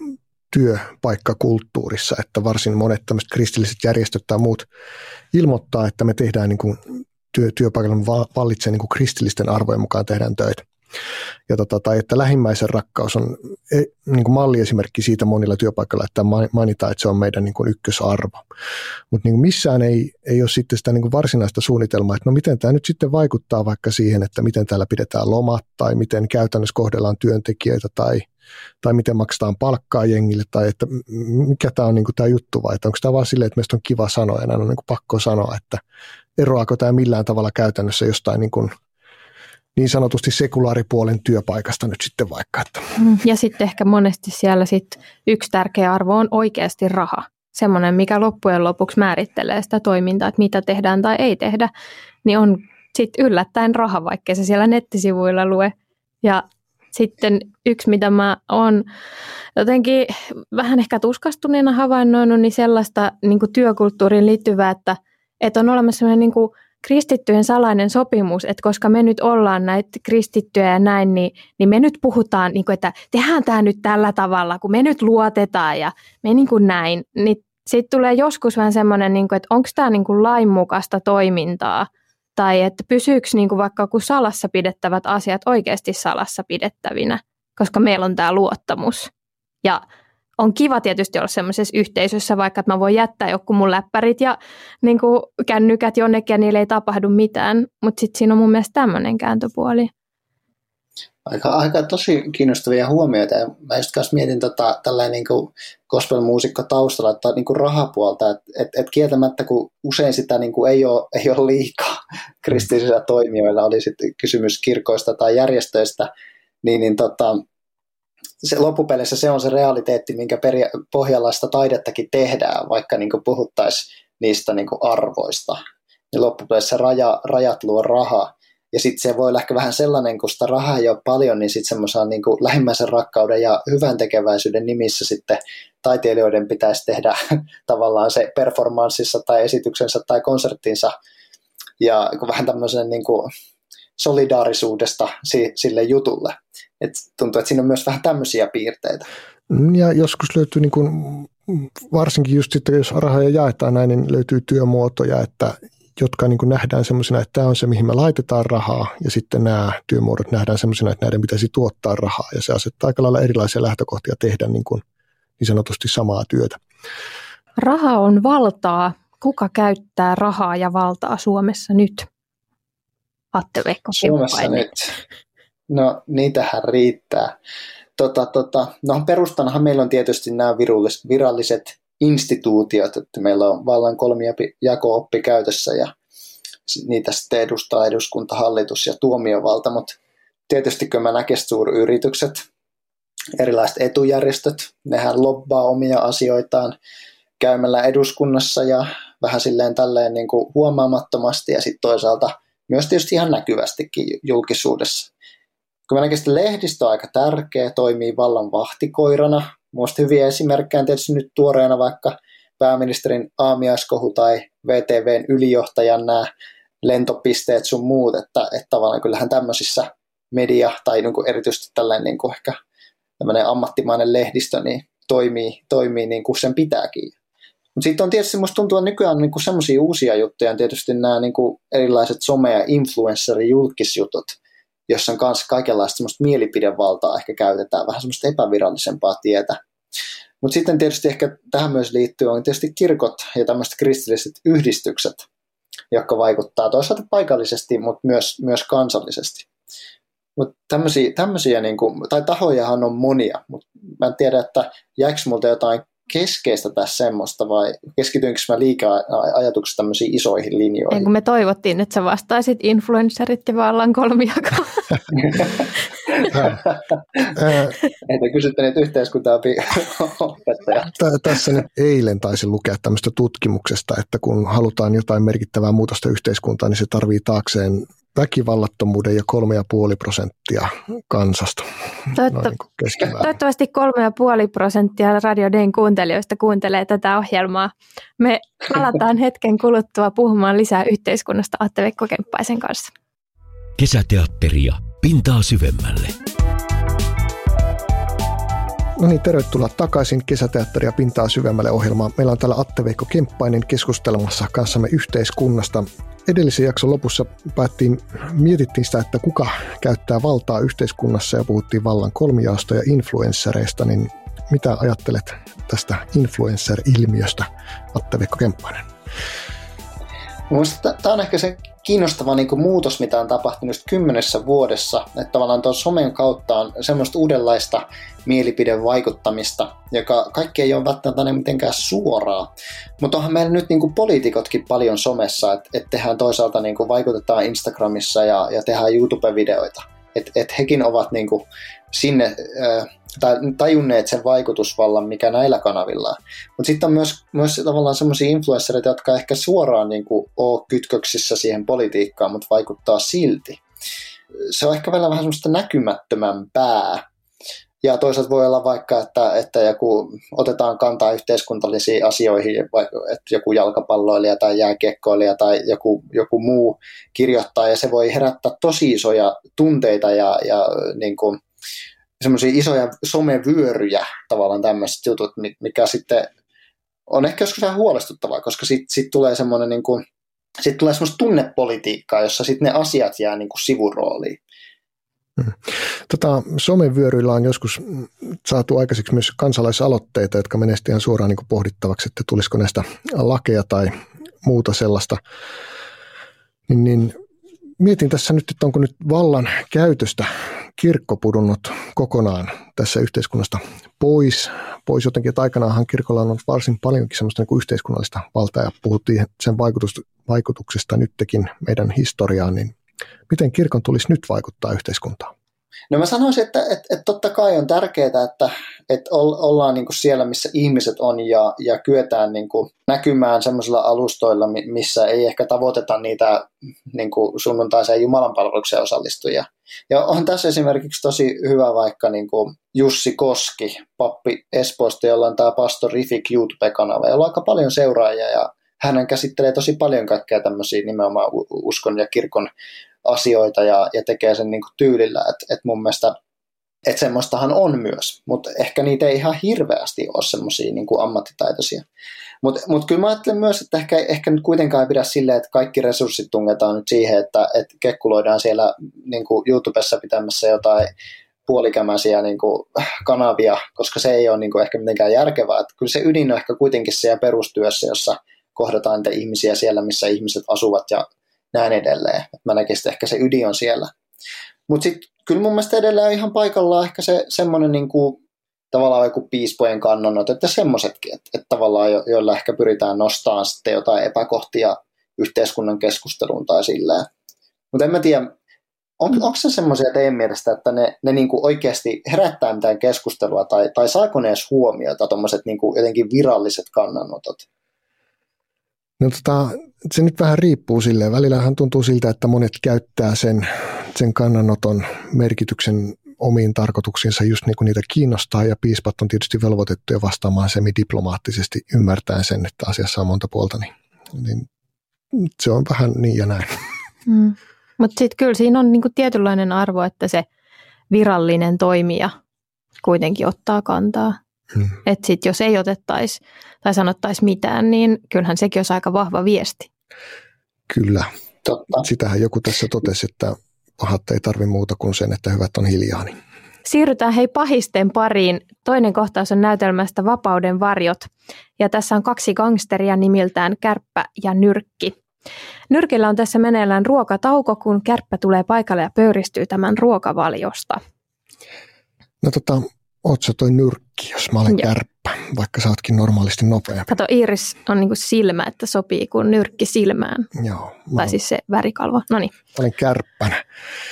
työpaikkakulttuurissa, että varsin monet tämmöiset kristilliset järjestöt tai muut ilmoittaa, että me tehdään niin kuin työpaikalla vallitsee niin kuin kristillisten arvojen mukaan tehdään töitä. Ja tai että lähimmäisen rakkaus on niin kuin malliesimerkki siitä monilla työpaikoilla, että mainitaan, että se on meidän niin kuin ykkösarvo. Mutta niin missään ei ole sitten sitä niin kuin varsinaista suunnitelmaa, että no miten tämä nyt sitten vaikuttaa vaikka siihen, että miten täällä pidetään lomat tai miten käytännössä kohdellaan työntekijöitä tai miten maksetaan palkkaa jengille tai että mikä tämä on niin kuin tämä juttu vai että onko tämä vaan silleen, että meistä on kiva sanoa ja näin on niin kuin pakko sanoa, että eroaako tämä millään tavalla käytännössä jostain niin sanotusti sekulaaripuolen työpaikasta nyt sitten vaikka. Että. Ja sitten ehkä monesti siellä yksi tärkeä arvo on oikeasti raha. Semmoinen, mikä loppujen lopuksi määrittelee sitä toimintaa, että mitä tehdään tai ei tehdä, niin on sitten yllättäen raha, vaikka se siellä nettisivuilla lue. Ja sitten yksi, mitä mä oon jotenkin vähän ehkä tuskastuneena havainnoinut, niin sellaista niin kuin työkulttuuriin liittyvää, että on olemassa sellainen niin kuin kristittyjen salainen sopimus, että koska me nyt ollaan näitä kristittyjä ja näin, niin me nyt puhutaan, niin kuin, että tehdään tämä nyt tällä tavalla, kun me nyt luotetaan ja me niin kuin näin, niin sitten tulee joskus vähän semmoinen, niin kuin, että onko tämä niin kuin lainmukaista toimintaa tai että pysyykö niin kuin vaikka kun salassa pidettävät asiat oikeasti salassa pidettävinä, koska meillä on tämä luottamus. Ja on kiva tietysti olla semmoisessa yhteisössä, vaikka että mä voin jättää joku mun läppärit ja niin kuin kännykät jonnekin ja niille ei tapahdu mitään, mutta sitten siinä on mun mielestä tämmöinen kääntöpuoli. Aika tosi kiinnostavia huomioita. Ja mä just kanssa mietin tällainen niin kuin gospel-muusikko taustalla, että niin kuin rahapuolta, että kieltämättä kun usein sitä niin kuin ei ole liikaa kristillisillä toimijoilla, oli sitten kysymys kirkoista tai järjestöistä, niin se loppupeleissä se on se realiteetti, minkä pohjalla sitä taidettakin tehdään, vaikka niin kuin puhuttaisiin niistä niin kuin arvoista. Niin loppupeleissä rajat luo raha. Ja sitten se voi olla ehkä vähän sellainen, kun sitä rahaa ei ole paljon, niin sitten semmoisen niin kuin lähimmäisen rakkauden ja hyvän tekeväisyyden nimissä sitten taiteilijoiden pitäisi tehdä tavallaan se performanssissa tai esityksensä tai konserttinsa ja vähän tämmöisen niin kuin solidaarisuudesta sille jutulle. Et tuntuu, että siinä on myös vähän tämmöisiä piirteitä. Ja joskus löytyy, niin kuin, varsinkin just sitten, jos rahoja jaetaan näin, niin löytyy työmuotoja, jotka niin kuin nähdään semmoisena, että tämä on se, mihin me laitetaan rahaa, ja sitten nämä työmuodot nähdään semmoisena, että näiden pitäisi tuottaa rahaa, ja se asettaa aika lailla erilaisia lähtökohtia tehdä niin sanotusti samaa työtä. Raha on valtaa. Kuka käyttää rahaa ja valtaa Suomessa nyt? Atte-Veikko Suomessa nyt? No, niitähän riittää. No perustanahan meillä on tietysti nämä viralliset instituutiot, että meillä on vallan kolmijako-oppi käytössä ja niitä sitten edustaa eduskunta, hallitus ja tuomiovalta, mutta tietysti kun mä näkisin suuryritykset, erilaiset etujärjestöt, nehän lobbaa omia asioitaan käymällä eduskunnassa ja vähän silleen tälleen niin kuin huomaamattomasti ja sitten toisaalta myös tietysti ihan näkyvästikin julkisuudessa. Kun mä näkisin, että lehdistö on aika tärkeä, toimii vallan vahtikoirana. Minusta hyviä esimerkkejä tietysti nyt tuoreena vaikka pääministerin aamiaiskohu tai VTVn ylijohtajan nämä lentopisteet sun muut, että tavallaan kyllähän tämmöisissä media tai niin kuin erityisesti tällainen niin kuin ehkä tämmöinen ammattimainen lehdistö niin toimii niin kuin sen pitääkin. Mutta sitten on tietysti, musta tuntuu, että nykyään niin semmoisia uusia juttuja on tietysti nämä niin kuin erilaiset some- ja influencer-julkisjutut, jossa on myös kaikenlaista semmoista mielipidevaltaa ehkä käytetään, vähän semmoista epävirallisempaa tietä. Mutta sitten tietysti ehkä tähän myös liittyy on tietysti kirkot ja tämmöiset kristilliset yhdistykset, jotka vaikuttaa toisaalta paikallisesti, mutta myös kansallisesti. Mutta tämmöisiä niin kuin, tai tahojahan on monia, mutta mä en tiedä, että jääkö multa jotain keskeistä tässä semmoista vai keskityinkö mä liikaa ajatuksessa tämmöisiin isoihin linjoihin? Ei, kun me toivottiin, että sä vastaisit influencerit ja vallan kolmijakoon. Että kysytte niitä yhteiskunta-opettajaa. Tässä nyt eilen taisin lukea tämmöistä tutkimuksesta, että kun halutaan jotain merkittävää muutosta yhteiskuntaan, niin se tarvii taakseen väkivallattomuuden ja 3,5% kansasta. Toivottavasti 3,5% Radio Dayn kuuntelijoista kuuntelee tätä ohjelmaa. Me palataan hetken kuluttua puhumaan lisää yhteiskunnasta Atte-Veikko Kemppaisen kanssa. Kesäteatteria pintaa syvemmälle. No niin, tervetuloa takaisin Kesäteatteria pintaa syvemmälle -ohjelmaan. Meillä on täällä Atte-Veikko Kemppainen keskustelemassa kanssamme yhteiskunnasta. Edellisen jakson lopussa mietittiin sitä, että kuka käyttää valtaa yhteiskunnassa ja puhuttiin vallan kolmijaosta ja influenssereista, niin mitä ajattelet tästä influencer-ilmiöstä, Atte-Veikko Kemppainen? Mielestäni tämä on ehkä se kiinnostava niin kuin muutos, mitä on tapahtunut 10 vuodessa, että tavallaan tuon somen kautta on semmoista uudenlaista mielipidevaikuttamista, joka kaikki ei ole välttämättä mitenkään suoraa. Mutta onhan meillä nyt niin kuin poliitikotkin paljon somessa, että tehdään toisaalta niin kuin vaikutetaan Instagramissa ja tehdään YouTube-videoita. Että hekin ovat niin kuin sinne tajunneet sen vaikutusvallan, mikä näillä kanavilla on. Mutta sitten on myös tavallaan semmoisia influenssereita, jotka ehkä suoraan niin kuin ole kytköksissä siihen politiikkaan, mutta vaikuttaa silti. Se on ehkä vielä vähän semmoista näkymättömämpää. Ja toisaalta voi olla vaikka, että joku otetaan kantaa yhteiskuntallisiin asioihin, että joku jalkapalloilija tai jääkiekkoilija tai joku muu kirjoittaa, ja se voi herättää tosi isoja tunteita ja niin kuin semmoisia isoja somevyöryjä, tavallaan tämmöiset jutut, mikä sitten on ehkä joskus vähän huolestuttavaa, koska sit tulee semmoinen niin kuin, sit tulee semmoista tunnepolitiikkaa, jossa sitten ne asiat jää niin kuin sivurooliin. Somevyöryillä on joskus saatu aikaiseksi myös kansalaisaloitteita, jotka menestivät ihan suoraan niin kuin pohdittavaksi, että tulisiko näistä lakeja tai muuta sellaista. Niin mietin tässä nyt, että onko nyt vallan käytöstä kirkko pudonnut kokonaan tässä yhteiskunnasta pois jotenkin, että aikanaanhan kirkolla on ollut varsin paljonkin semmoista niin kuin yhteiskunnallista valtaa ja puhuttiin sen vaikutuksesta nytkin meidän historiaan, niin miten kirkon tulisi nyt vaikuttaa yhteiskuntaan? No mä sanoisin, että totta kai on tärkeää, että ollaan niin kuin siellä, missä ihmiset on ja kyetään niin kuin näkymään semmoisilla alustoilla, missä ei ehkä tavoiteta niitä niin kuin sunnuntaiseen jumalanpalvelukseen osallistujia. Ja on tässä esimerkiksi tosi hyvä vaikka niin kuin Jussi Koski, pappi Espoosta, jolla on tämä Pastor Rifik YouTube-kanava, jolla on aika paljon seuraajia ja hän käsittelee tosi paljon kaikkea tämmöisiä nimenomaan uskon ja kirkon asioita ja tekee sen niin kuin tyylillä, että mun mielestä että semmoistahan on myös, mutta ehkä niitä ei ihan hirveästi ole semmoisia niin kuin ammattitaitoisia. Mutta kyllä mä ajattelen myös, että ehkä nyt kuitenkaan ei pidä silleen, että kaikki resurssit tungetaan nyt siihen, että kekkuloidaan siellä niin kuin YouTubessa pitämässä jotain puolikämäisiä niin kuin kanavia, koska se ei ole niin kuin ehkä mitenkään järkevää. Että kyllä se ydin on ehkä kuitenkin siellä perustyössä, jossa kohdataan niitä ihmisiä siellä, missä ihmiset asuvat ja näin edelleen. Mä näkisin, että ehkä se ydin on siellä. Mutta sitten kyllä mun mielestä edelleen on ihan paikallaan ehkä se semmoinen niinku, tavallaan joku piispojen kannanot, että semmoisetkin, että tavallaan joilla ehkä pyritään nostamaan sitten jotain epäkohtia yhteiskunnan keskusteluun tai silleen. Mutta en mä tiedä, onko se semmoisia teidän mielestä, että ne niinku oikeasti herättää mitään keskustelua tai saako ne edes huomiota tuommoiset niinku jotenkin viralliset kannanotot? No se nyt vähän riippuu silleen. Välillähän tuntuu siltä, että monet käyttää sen kannanoton merkityksen omiin tarkoituksiinsa just niin kuin niitä kiinnostaa, ja piispat on tietysti velvoitettuja vastaamaan semidiplomaattisesti ymmärtäen sen, että asiassa on monta puolta, niin se on vähän niin ja näin. Mutta sitten kyllä siinä on niinku tietynlainen arvo, että se virallinen toimija kuitenkin ottaa kantaa. Että sitten jos ei otettaisi tai sanottaisi mitään, niin kyllähän sekin olisi aika vahva viesti. Kyllä. Totta. Sitähän joku tässä totesi, että pahat ei tarvitse muuta kuin sen, että hyvät on hiljaa. Niin. Siirrytään pahisten pariin. Toinen kohtaus on näytelmästä Vapauden varjot. Ja tässä on 2 gangsteria nimiltään Kärppä ja Nyrkki. Nyrkillä on tässä meneillään ruokatauko, kun Kärppä tulee paikalle ja pöyristyy tämän ruokavaliosta. No oot sä toi Nyrkki, jos mä olen Kärppä, vaikka sä ootkin normaalisti nopeampi. Kato, iiris on niinku silmä, että sopii kuin nyrkki silmään. Joo. Tai siis se värikalvo. Noniin. Mä olen Kärppänä.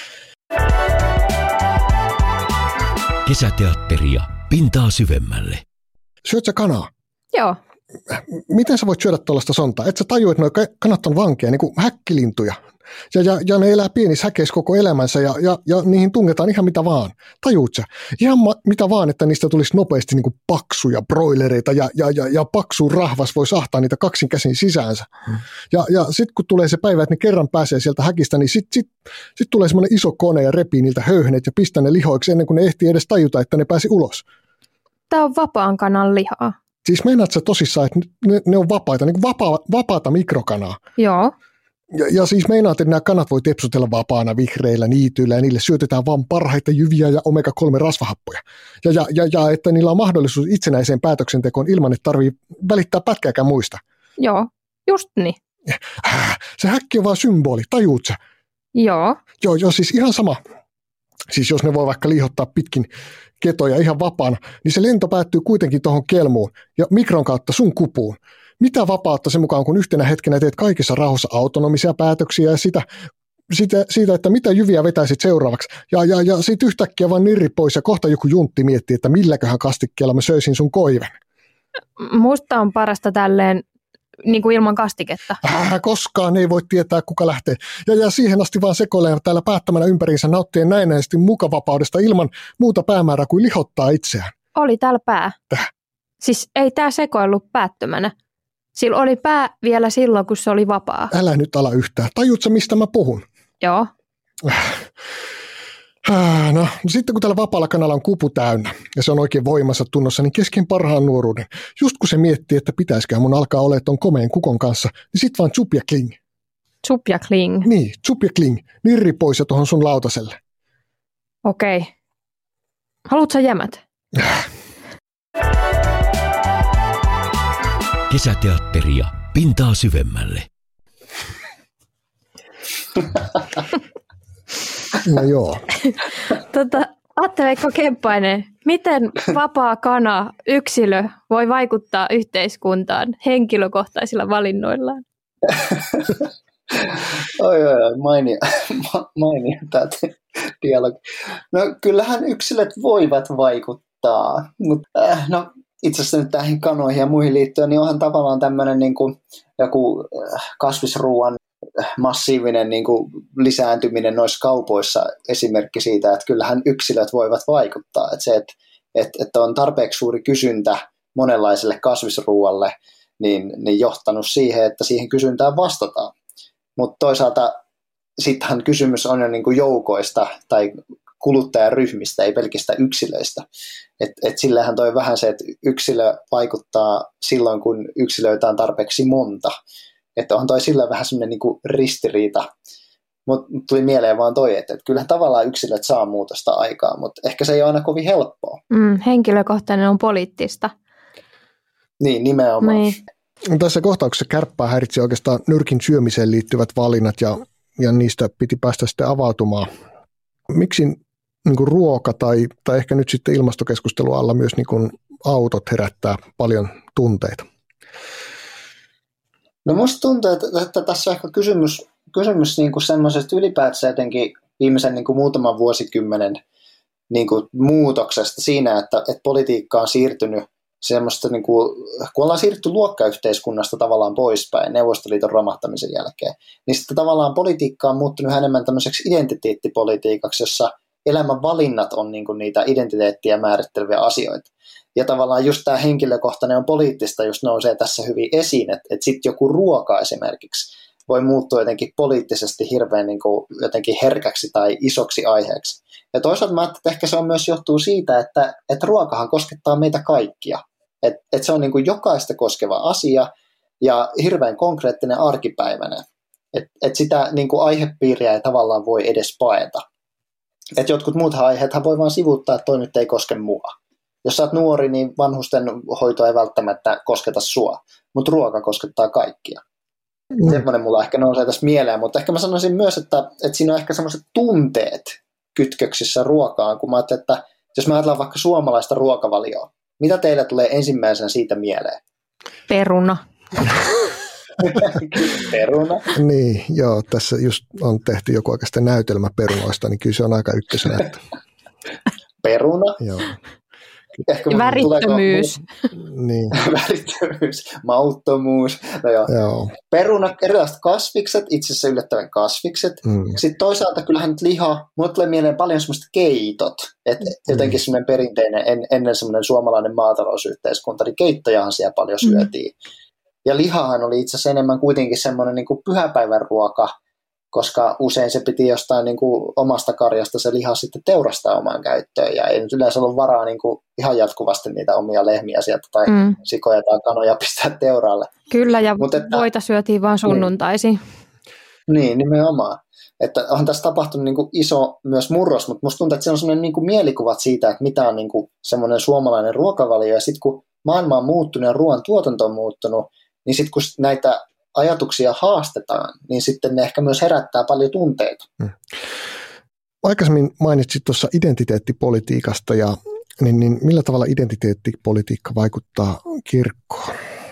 Kesäteatteria pintaa syvemmälle. Syöt sä kanaa? Joo. Miten sä voit syödä tuollaista sontaa? Et sä tajua, että nuo kanat on vankeja, niin kuin häkkilintuja. Ja ne elää pienissä häkeissä koko elämänsä ja niihin tungetaan ihan mitä vaan. Tajuut sä? Ihan mitä vaan, että niistä tulisi nopeasti niin kuin paksuja broilereita ja paksu rahvas voi sahtaa niitä kaksin käsin sisäänsä. Ja sitten kun tulee se päivä, että ne kerran pääsee sieltä häkistä, niin sit tulee semmoinen iso kone ja repii niiltä höyhenet ja pistää ne lihoiksi ennen kuin ne ehtii edes tajuta, että ne pääsi ulos. Tää on vapaan kanan lihaa. Siis meinaat sä tosissaan, että ne on vapaita, niin kuin vapaata mikrokanaa. Joo. Ja siis meinaat, että nämä kanat voi tepsutella vapaana vihreillä niityillä ja niille syötetään vaan parhaita jyviä ja omega-3 rasvahappoja. Ja että niillä on mahdollisuus itsenäiseen päätöksentekoon ilman, että tarvii välittää pätkääkään muista. Joo, just niin. Se häkki on vaan symboli, tajuut sä? Joo. Joo, siis ihan sama. Siis jos ne voi vaikka liihottaa pitkin ketoja ihan vapaana, niin se lento päättyy kuitenkin tuohon kelmuun ja mikron kautta sun kupuun. Mitä vapautta sen mukaan, kun yhtenä hetkenä teet kaikessa rauhassa autonomisia päätöksiä ja siitä, että mitä jyviä vetäisit seuraavaksi. Ja siitä yhtäkkiä vaan nirri pois ja kohta joku juntti miettii, että milläköhän kastikkeella mä söisin sun koiven. Musta on parasta tälleen niin kuin ilman kastiketta. Koskaan ei voi tietää, kuka lähtee. Ja siihen asti vaan sekoilee täällä päättämänä ympäriinsä nauttien näennäisesti mukavapaudesta ilman muuta päämäärää kuin lihottaa itseään. Oli täällä pää. Siis ei tää sekoillut päättömänä. Sillä oli pää vielä silloin, kun se oli vapaa. Älä nyt ala yhtään. Tajuutko, mistä mä puhun? Joo. No, sitten kun tällä vapaalla kanalla on kupu täynnä ja se on oikein voimassa tunnossa, niin kesken parhaan nuoruuden, just kun se miettii, että pitäisikään mun alkaa olemaan ton komeen kukon kanssa, niin sit vaan tsup ja kling. Tsup ja kling. Niin, tsup ja kling. Nirri pois ja tohon sun lautaselle. Okei. Haluatko sä jämät? Kesäteatteria pintaa syvemmälle. No joo. Atte-Veikko Kemppainen, miten vapaa kana, yksilö voi vaikuttaa yhteiskuntaan henkilökohtaisilla valinnoillaan? Oi, mainio dialogi. No kyllähän yksilöt voivat vaikuttaa, mutta no itse asiassa nyt näihin kanoihin ja muihin liittyen, niin onhan tavallaan tämmöinen niin kuin joku kasvisruuan massiivinen niin kuin lisääntyminen noissa kaupoissa esimerkki siitä, että kyllähän yksilöt voivat vaikuttaa. Että se, että on tarpeeksi suuri kysyntä monenlaiselle kasvisruualle, niin johtanut siihen, että siihen kysyntään vastataan. Mutta toisaalta sittenhän kysymys on jo niin kuin joukoista tai kuluttajaryhmistä, ei pelkistä yksilöistä. Et sillähän toi vähän se, että yksilö vaikuttaa silloin, kun yksilöitä on tarpeeksi monta. Että on toi sillä vähän semmoinen niin kuin ristiriita. Mutta tuli mieleen vaan toi, että kyllähän tavallaan yksilöt saa muutosta aikaa, mutta ehkä se ei ole aina kovin helppoa. Henkilökohtainen on poliittista. Niin, nimenomaan. Niin. Tässä kohtauksessa kärppää häiritsi oikeastaan nyrkin syömiseen liittyvät valinnat ja niistä piti päästä sitten avautumaan. Miksi niin kuin ruoka tai ehkä nyt sitten ilmastokeskustelun alla myös niin kuin autot herättää paljon tunteita? No musta tuntuu, että tässä on ehkä kysymys niin kuin semmoisesta ylipäätään jotenkin viimeisen niin kuin muutaman vuosikymmenen niin kuin muutoksesta siinä, että politiikka on siirtynyt semmoista, niin kuin, kun ollaan siirtynyt luokkayhteiskunnasta tavallaan poispäin Neuvostoliiton romahtamisen jälkeen, niin sitten tavallaan politiikka on muuttunut enemmän tämmöiseksi identiteettipolitiikaksi, jossa elämän valinnat on niin kuin niitä identiteettiä määritteleviä asioita. Ja tavallaan just tämä henkilökohtainen on poliittista just nousee tässä hyvin esiin, että sitten joku ruoka esimerkiksi voi muuttua jotenkin poliittisesti hirveän niin kuin jotenkin herkäksi tai isoksi aiheeksi. Ja toisaalta mä ajattelin, että ehkä se on myös johtuu siitä, että ruokahan koskettaa meitä kaikkia. Että se on niin kuin jokaista koskeva asia ja hirveän konkreettinen arkipäiväinen. Että sitä niin kuin aihepiiriä ei tavallaan voi edes paeta. Että jotkut muut aiheethan voi vaan sivuuttaa, että toi nyt ei koske mua. Jos sä oot nuori, niin vanhusten hoito ei välttämättä kosketa sua, mutta ruoka koskettaa kaikkia. Semmoinen mulla ehkä nousee tässä mieleen, mutta ehkä mä sanoisin myös, että siinä on ehkä semmoiset tunteet kytköksissä ruokaan, kun mä ajattelin, että jos mä ajatellaan vaikka suomalaista ruokavalioa, mitä teille tulee ensimmäisenä siitä mieleen? Peruna. Peruna? Niin, joo, tässä just on tehty joku oikeastaan näytelmä perunoista, niin kyllä se on aika ykkösenä. Peruna? Joo. Värittömyys. Niin. Värittömyys, mauttomuus. No joo. Peruna, erilaiset kasvikset, itse asiassa yllättävän kasvikset. Sitten toisaalta kyllähän nyt liha, mulle tulee mieleen paljon semmoista keitot, että jotenkin semmoinen perinteinen, ennen semmoinen suomalainen maatalousyhteiskunta, niin keittojahan siellä paljon syötiin. Ja lihahan oli itse asiassa enemmän kuitenkin semmoinen niin kuin pyhäpäivän ruoka, koska usein se piti jostain niin kuin omasta karjasta se liha sitten teurastaa omaan käyttöön, ja ei nyt yleensä ollut varaa niin kuin ihan jatkuvasti niitä omia lehmiä sieltä tai sikoja tai kanoja pistää teuraalle. Kyllä, ja voita syötiin vaan sunnuntaisin. Niin, nimenomaan. Että on tässä tapahtunut niin kuin iso myös murros, mutta musta tuntuu, että se on sellainen niin kuin mielikuvat siitä, että mitä on niin kuin semmoinen suomalainen ruokavalio, ja sitten kun maailma on muuttunut ja ruoan tuotanto on muuttunut, niin sitten kun näitä ajatuksia haastetaan, niin sitten ne ehkä myös herättää paljon tunteita. Aikaisemmin mainitsit tuossa identiteettipolitiikasta, niin millä tavalla identiteettipolitiikka vaikuttaa kirkkoon?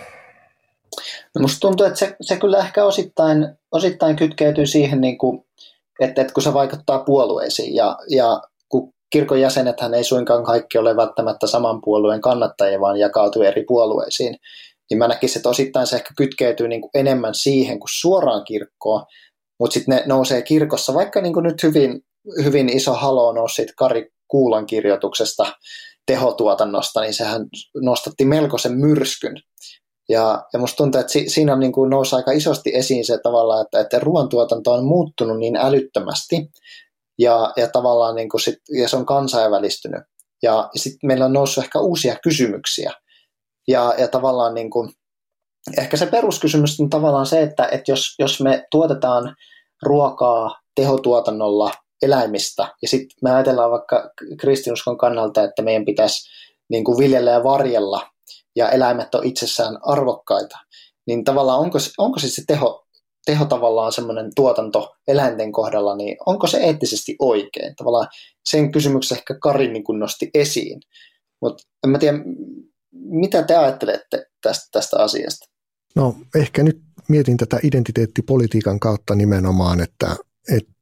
No musta tuntuu, että se kyllä ehkä osittain kytkeytyy siihen, niin kuin, että kun se vaikuttaa puolueisiin, ja kun kirkon jäsenethän ei suinkaan kaikki ole välttämättä saman puolueen kannattajia, vaan jakautuu eri puolueisiin, niin mä näkisin, että osittain se ehkä kytkeytyy niin kuin enemmän siihen kuin suoraan kirkkoon, mutta sitten ne nousee kirkossa, vaikka niin kuin nyt hyvin iso haloo nousi siitä Kari Kuulan kirjoituksesta tehotuotannosta, niin sehän nostatti melkoisen myrskyn. Ja musta tuntuu, että siinä niin kuin nousi aika isosti esiin se tavallaan, että ruoantuotanto on muuttunut niin älyttömästi, ja tavallaan niin kuin ja se on kansainvälistynyt. Ja sitten meillä on noussut ehkä uusia kysymyksiä. Ja tavallaan niin kuin, ehkä se peruskysymys on tavallaan se, että jos me tuotetaan ruokaa tehotuotannolla eläimistä, ja sitten me ajatellaan vaikka kristinuskon kannalta, että meidän pitäisi niin kuin viljellä ja varjella, ja eläimet on itsessään arvokkaita, niin tavallaan onko se teho tavallaan semmoinen tuotanto eläinten kohdalla, niin onko se eettisesti oikein? Tavallaan sen kysymyksen ehkä Kari niin kuin nosti esiin, mutta en mä tiedä, mitä te ajattelette tästä asiasta? No ehkä nyt mietin tätä identiteettipolitiikan kautta nimenomaan, että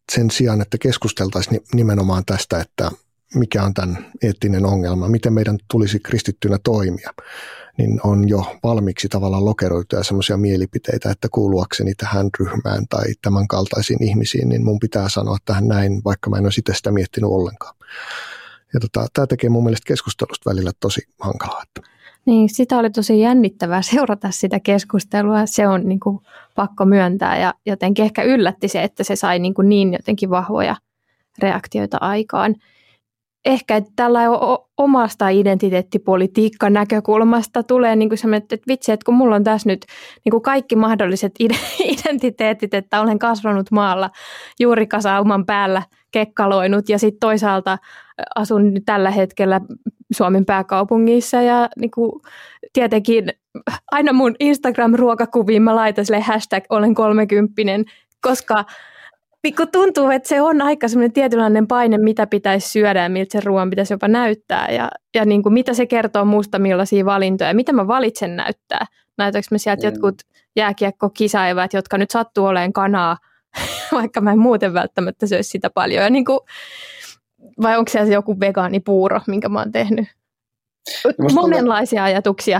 sen sijaan, että keskusteltaisiin nimenomaan tästä, että mikä on tämän eettinen ongelma, miten meidän tulisi kristittynä toimia, niin on jo valmiiksi tavallaan lokeroituja semmoisia mielipiteitä, että kuuluakseni tähän ryhmään tai tämän kaltaisiin ihmisiin, niin mun pitää sanoa tähän näin, vaikka mä en olisi itse sitä miettinyt ollenkaan. Ja tämä tekee mun mielestä keskustelusta välillä tosi hankalaa. Niin, sitä oli tosi jännittävää seurata sitä keskustelua. Se on niin kuin pakko myöntää ja jotenkin ehkä yllätti se, että se sai niin jotenkin vahvoja reaktioita aikaan. Ehkä että tällainen omasta identiteettipolitiikan näkökulmasta tulee niin kuin semmoinen, että vitsi, että kun mulla on tässä nyt niin kuin kaikki mahdolliset identiteetit, että olen kasvanut maalla juurikasauman päällä kekkaloinut ja sitten toisaalta asun tällä hetkellä Suomen pääkaupungissa ja niin kuin tietenkin aina mun Instagram-ruokakuviin mä laitan sille hashtag olen 30, koska tuntuu, että se on aika semmoinen tietynlainen paine, mitä pitäisi syödä ja miltä se ruoan pitäisi jopa näyttää ja niin kuin mitä se kertoo musta, millaisia valintoja, mitä mä valitsen näyttää. Näytänkö mä sieltä jotkut jääkiekkokisaivat, jotka nyt sattuu olemaan kanaa, vaikka mä en muuten välttämättä söisi sitä paljon. Ja niin kuin, vai onko siellä joku vegaanipuuro, minkä mä oon tehnyt? Monenlaisia ajatuksia.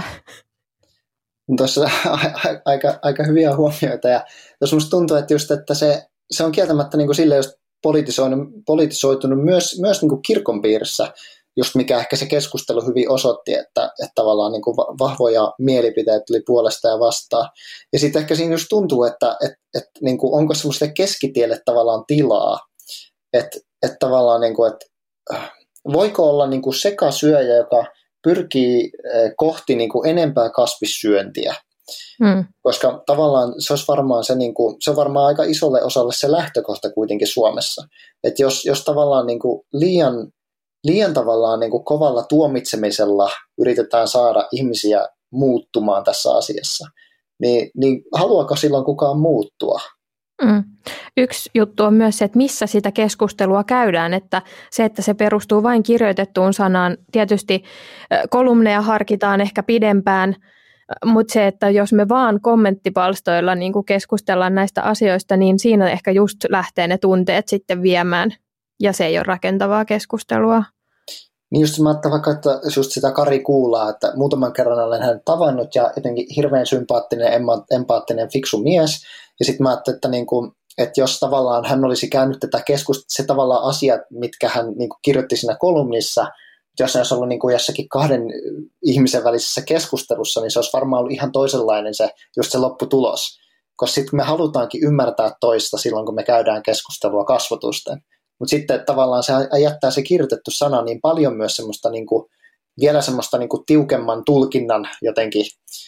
Tuossa aika hyviä huomioita. Ja tuossa musta tuntuu, että, just, että se on kieltämättä niin kuin sille just politisoitunut myös niin kuin kirkon piirissä, just mikä ehkä se keskustelu hyvin osoitti, että tavallaan niin kuin vahvoja mielipiteitä tuli puolesta ja vastaan. Ja sitten ehkä siinä just tuntuu, että niin kuin onko semmoiselle keskitielle tavallaan tilaa, että tavallaan niin kuin, että voiko olla niin kuin sekasyöjä, joka pyrkii kohti niin kuin enempää kasvissyöntiä. Koska tavallaan se olisi varmaan se on varmaan aika isolle osalle se lähtökohta kuitenkin Suomessa. Että jos tavallaan niin kuin liian tavallaan niin kuin kovalla tuomitsemisella yritetään saada ihmisiä muuttumaan tässä asiassa, niin haluaako silloin kukaan muuttua? Yksi juttu on myös se, että missä sitä keskustelua käydään, että se perustuu vain kirjoitettuun sanaan. Tietysti kolumneja harkitaan ehkä pidempään, mutta se, että jos me vaan kommenttipalstoilla niin kuin keskustellaan näistä asioista, niin siinä ehkä just lähtee ne tunteet sitten viemään, ja se ei ole rakentavaa keskustelua. Niin just mä ajattelin vaikka, että just sitä Kari Kuulaa, että muutaman kerran olen hänet tavannut ja jotenkin hirveän sympaattinen, empaattinen, fiksu mies. Ja sitten mä ajattelin, että, niin kuin, että jos tavallaan hän olisi käynyt tätä se tavallaan asiat, mitkä hän niin kuin kirjoitti siinä kolumnissa, jos ne olisi ollut niin kuin jossakin kahden ihmisen välisessä keskustelussa, niin se olisi varmaan ollut ihan toisenlainen just se lopputulos. Koska sitten me halutaankin ymmärtää toista silloin, kun me käydään keskustelua kasvotusten. Mutta sitten tavallaan se jättää se kirjoitettu sana niin paljon myös semmoista niinku, vielä semmoista niinku tiukemman tulkinnan jotenkin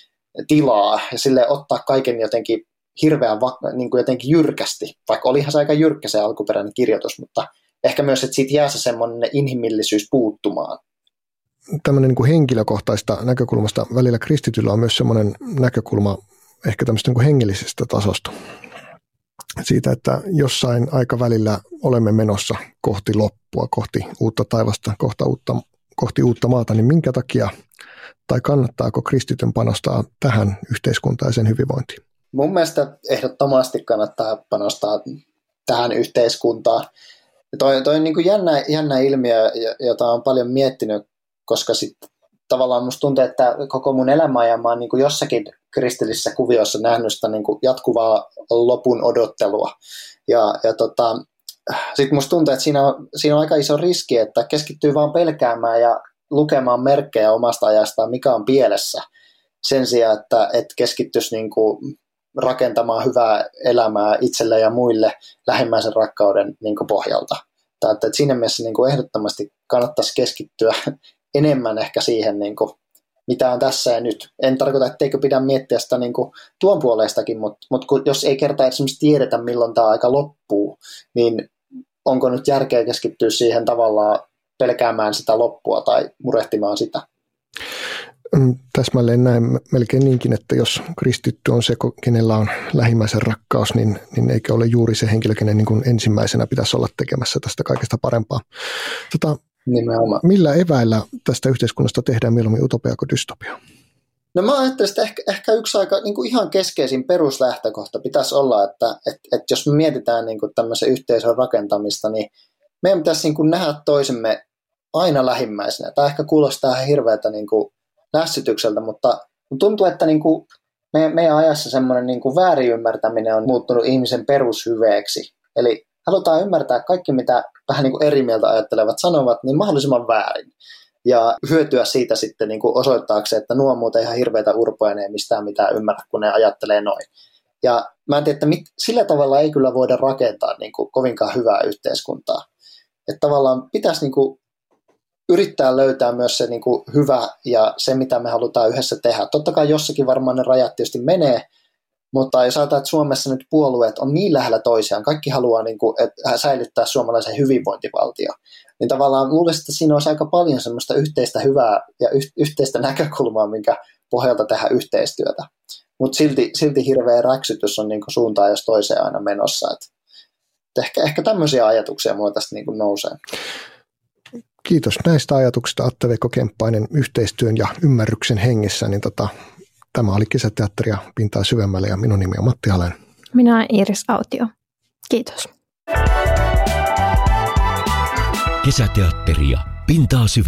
tilaa ja sille ottaa kaiken jotenkin hirveän niinku jotenkin jyrkästi, vaikka olihan se aika jyrkkä se alkuperäinen kirjoitus, mutta ehkä myös, että siitä jää se semmoinen inhimillisyys puuttumaan. Tämmöinen niin kuin henkilökohtaista näkökulmasta välillä kristityllä on myös semmoinen näkökulma ehkä tämmöistä niin kuin hengellisestä tasosta. Siitä, että jossain aikavälillä olemme menossa kohti loppua, kohti uutta taivasta, kohti uutta maata, niin minkä takia tai kannattaako kristityn panostaa tähän yhteiskuntaan ja sen hyvinvointiin? Mun mielestä ehdottomasti kannattaa panostaa tähän yhteiskuntaan. Toi on niin kuin jännä ilmiö, jota olen paljon miettinyt, koska sitten tavallaan musta tuntuu, että koko mun elämäajan mä oon niin kuin jossakin kristillisessä kuviossa nähnyt sitä niin kuin jatkuvaa lopun odottelua. Ja sitten musta tuntuu, että siinä on aika iso riski, että keskittyy vaan pelkäämään ja lukemaan merkkejä omasta ajastaan, mikä on pielessä, sen sijaan, että keskittyisi niin kuin rakentamaan hyvää elämää itselle ja muille lähimmäisen rakkauden niin kuin pohjalta. Että siinä mielessä niin kuin ehdottomasti kannattaisi keskittyä enemmän ehkä siihen, niin kuin, mitä on tässä ja nyt. En tarkoita, etteikö pidä miettiä sitä niin kuin tuon puolestakin, mutta jos ei kertaa esimerkiksi tiedetä, milloin tämä aika loppuu, niin onko nyt järkeä keskittyä siihen tavallaan pelkäämään sitä loppua tai murehtimaan sitä? Täsmälleen näin melkein niinkin, että jos kristitty on se, kenellä on lähimmäisen rakkaus, niin eikö ole juuri se henkilö, kenen niin kuin ensimmäisenä pitäisi olla tekemässä tästä kaikesta parempaa. Nimenomaan. Millä eväillä tästä yhteiskunnasta tehdään mieluummin utopia kuin dystopia? No mä ajattelin, että ehkä yksi aika niin kuin ihan keskeisin peruslähtökohta pitäisi olla, että jos me mietitään niin kuin tämmöisen yhteisön rakentamista, niin meidän pitäisi niin kuin nähdä toisemme aina lähimmäisenä. Tämä ehkä kuulostaa ihan hirveältä niin kuin lässytykseltä, mutta tuntuu, että niin kuin meidän ajassa semmoinen niin kuin väärinymmärtäminen on muuttunut ihmisen perushyveeksi. Eli halutaan ymmärtää kaikki, mitä vähän niin kuin eri mieltä ajattelevat sanovat, niin mahdollisimman väärin. Ja hyötyä siitä sitten niin kuin osoittaakseen, että nuo on muuten ihan hirveitä urpoja, ne ei mistään mitään ymmärrä, kun ne ajattelee noin. Ja mä en tiedä, että sillä tavalla ei kyllä voida rakentaa niin kuin kovinkaan hyvää yhteiskuntaa. Että tavallaan pitäisi niin kuin yrittää löytää myös se niin kuin hyvä ja se, mitä me halutaan yhdessä tehdä. Totta kai jossakin varmaan ne rajat tietysti menee, mutta jos ajatellaan, että Suomessa nyt puolueet on niin lähellä toisiaan, kaikki haluaa niin kuin, säilyttää suomalaisen hyvinvointivaltio, niin tavallaan luulisin, että siinä olisi aika paljon semmoista yhteistä hyvää ja yhteistä näkökulmaa, minkä pohjalta tehdä yhteistyötä. Mutta silti hirveä räksytys on niin kuin suuntaan jos toiseen aina menossa. Ehkä tämmöisiä ajatuksia mulla tästä niin kuin nousee. Kiitos näistä ajatuksista, Atte-Veikko Kemppainen, yhteistyön ja ymmärryksen hengessä. Niin tämä oli Kesäteatteria Pintaa syvemmälle ja minun nimi on Matti Halonen. Minä olen Iiris Autio. Kiitos. Kesäteatteria Pintaa syvemmälle.